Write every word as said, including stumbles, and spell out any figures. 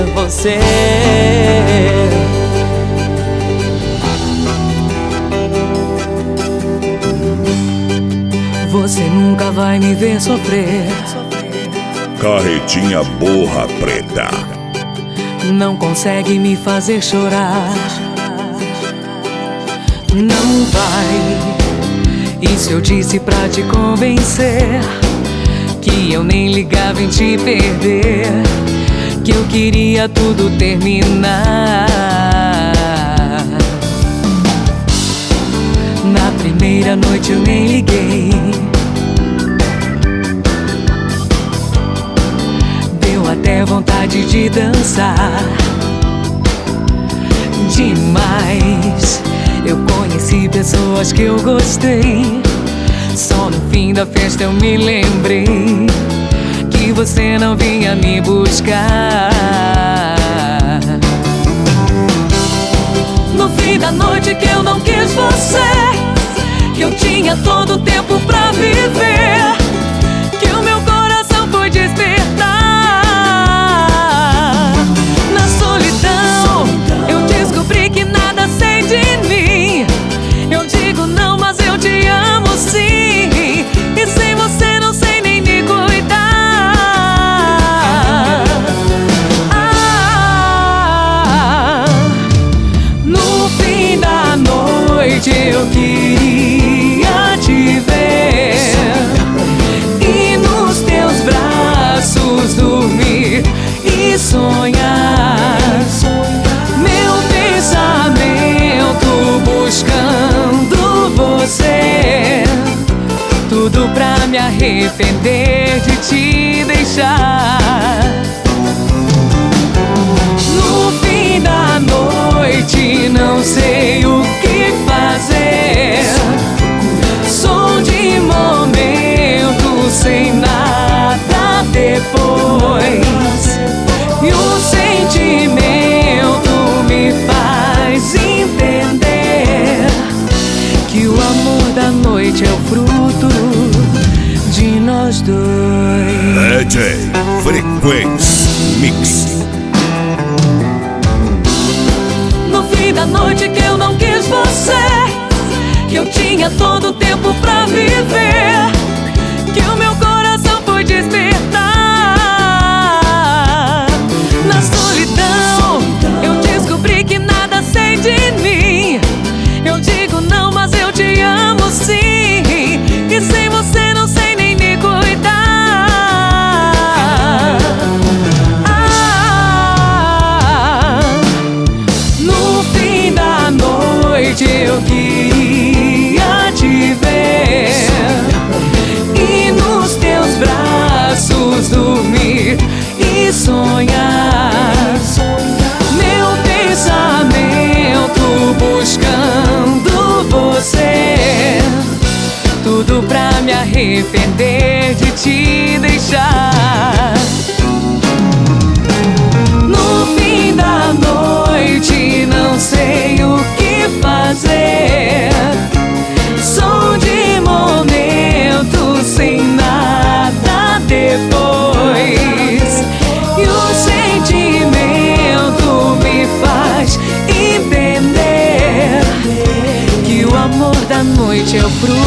Você, você nunca vai me ver sofrer. Carretinha Borra Preta Não consegue me fazer chorar. Não vai. Isso eu disse pra te convencer que eu nem ligava em te perder, que eu queria tudo terminar. Na primeira noite eu nem liguei, deu até vontade de dançar demais. Eu conheci pessoas que eu gostei, só no fim da festa eu me lembrei que você não vinha me buscar. No fim da noite que eu não quis você, que eu tinha todo o tempo pra viver, que o meu coração foi despertar. Na solidão eu descobri que nada sei de mim. Eu digo não, mas eu te amo sim, e sem você não sei nem me cuidar. Ah, no fim da noite eu queria te ver e nos teus braços dormir e sonhar. Meu pensamento buscando você, tudo pra me arrepender de te deixar. No fim da noite não sei o que fazer, som de momento sem nada depois, e o sentimento me faz entender que o amor da noite é o fruto de nós dois. D J Frequency Mix. No fim da noite que eu não quis você, que eu tinha todo o tempo pra viver, que o meu coração foi despertar. Na solidão eu descobri que nada sei de mim. Eu digo não, mas eu te amo sim, e sem você não sei nem me cuidar. Ah, no fim da noite eu queria te ver e nos teus braços dormir e sonhar. Meu pensamento buscando você, tudo pra me arrepender de te deixar. No fim da noite não sei o que fazer, som de momento sem nada depois, e o sentimento me faz entender que o amor da noite é o fruto